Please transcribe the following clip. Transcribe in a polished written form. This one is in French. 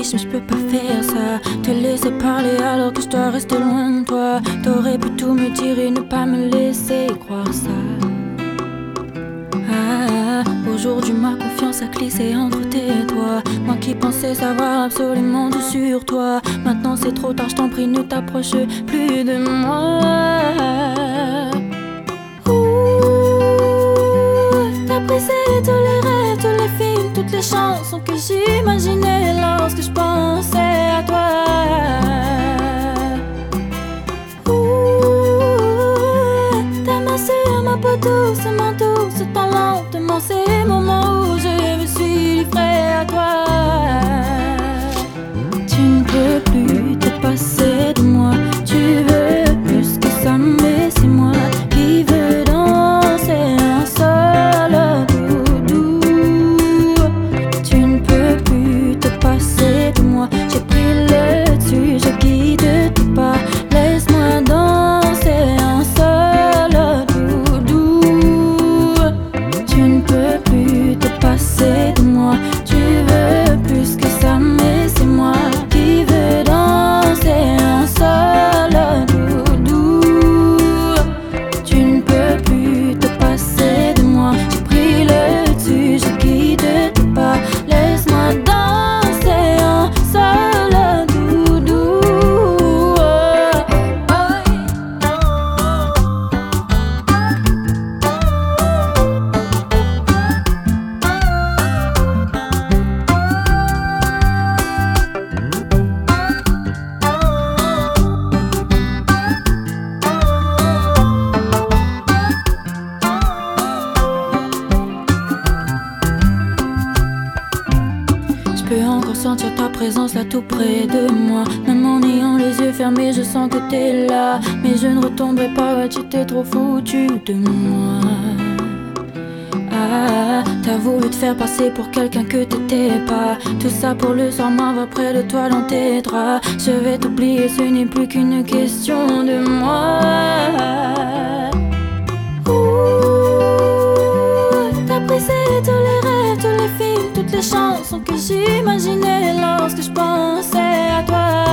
triche mais je peux pas faire ça. Te laisser parler alors que je dois rester loin de toi. T'aurais pu tout me dire et ne pas me laisser croire ça. Aujourd'hui ma confiance a glissé entre tes doigts. Moi qui pensais savoir absolument tout sur toi. Maintenant c'est trop tard, je t'en prie, ne t'approche plus de moi. T'as brisé tous les rêves, tous les films, toutes les chansons que j'imaginais lorsque je pensais à toi. Ta main sur ma peau doucement, douce, tant lentement, ces moments où je me suis livrée à toi. Tu ne peux plus te passer de moi. Tu veux plus que ça, mais c'est moi qui veux danser un seul doudou. Tu ne peux plus te passer de moi. J'ai pris le dessus, je guide tes pas. Laisse-moi danser un seul doudou. Tu ne peux plus te passer de moi. Tu veux plus que ça, mais c'est moi qui veux danser un seul doudou. Tu ne peux plus te passer de moi. J'ai pris le dessus, je guide tes pas. Laisse-moi danser un seul doudou. Je peux encore sentir ta présence là tout près de moi. Même en ayant les yeux fermés, je sens que t'es là. Mais je ne retomberai pas, ouais, tu t'es trop foutu de moi. T'as voulu te faire passer pour quelqu'un que t'étais pas. Tout ça pour le soir, m'avoir près de toi dans tes draps. Je vais t'oublier, ce n'est plus qu'une question de moi. T'as brisé tous les rêves, tous les films, toutes les chansons que j'imaginais lorsque je pensais à toi.